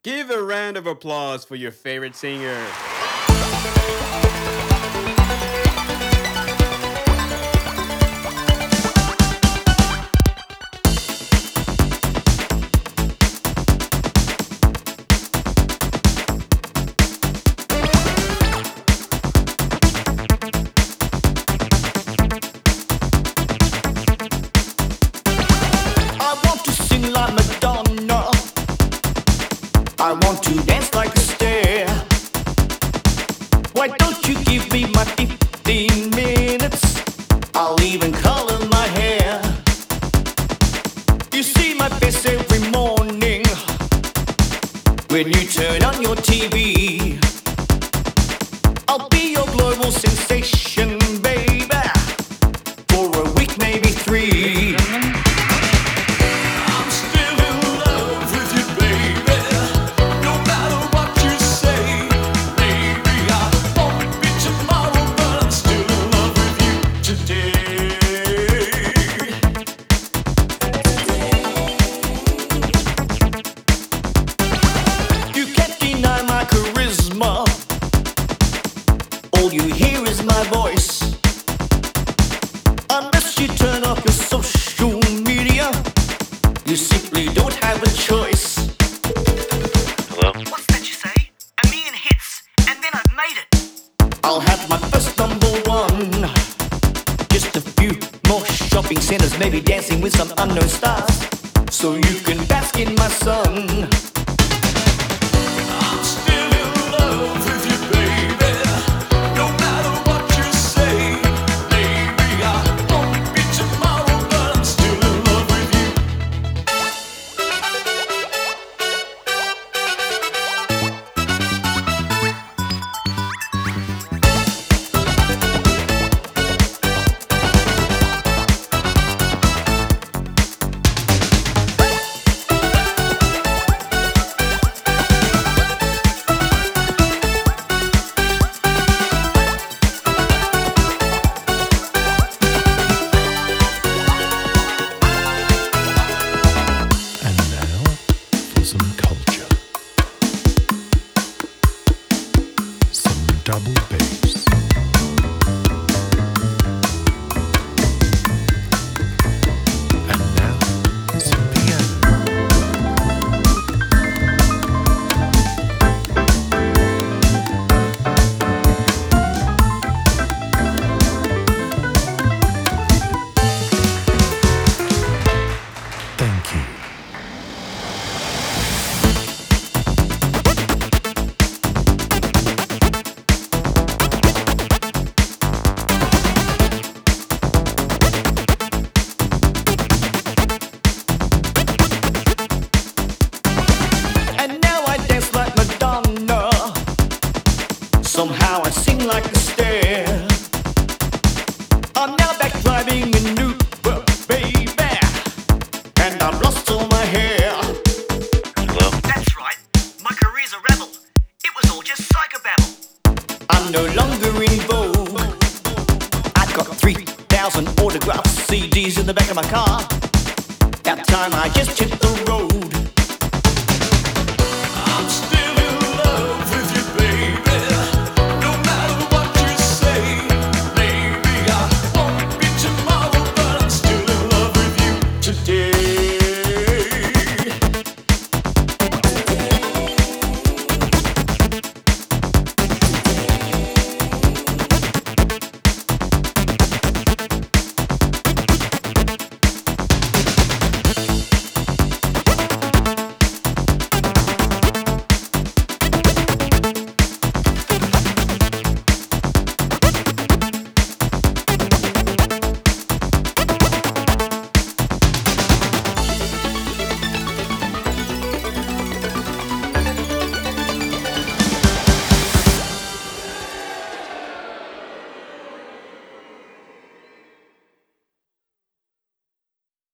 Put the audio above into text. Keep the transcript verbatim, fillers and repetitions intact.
Give a round of applause for your favorite singer. I want to sing like Madonna. I want to dance like a stair. Why don't you give me my fifteen minutes? I'll even color my hair. You see my face every morning when you turn on your T V. I'll be your global sensation, baby, for a week, maybe three. I'm still in love with you, baby. No matter what you say, maybe I won't be tomorrow, but I'm still in love with you today. You can't deny my charisma. All you hear is my voice. Unless you turn off your social media, you simply don't have a choice. Hello? What's that you say? A million hits, and then I've made it. I'll have my first number one. Just a few more shopping centers, maybe dancing with some unknown stars, so you can bask in my sun. I'm still in love with you, baby. No matter what you say, maybe I won't be tomorrow, but I'm still in love with you. And now for some culture. Some double bass. And now some piano. Thank you. And now I dance like Madonna. Somehow I sing like a stair. I'm now back driving an Uber, baby, and I've lost all my hair. Hello? That's right. My career's a rebel. It was all just psychobabble. I'm no longer in vogue. I've got three thousand autograph C Ds in the back of my car. That time I just took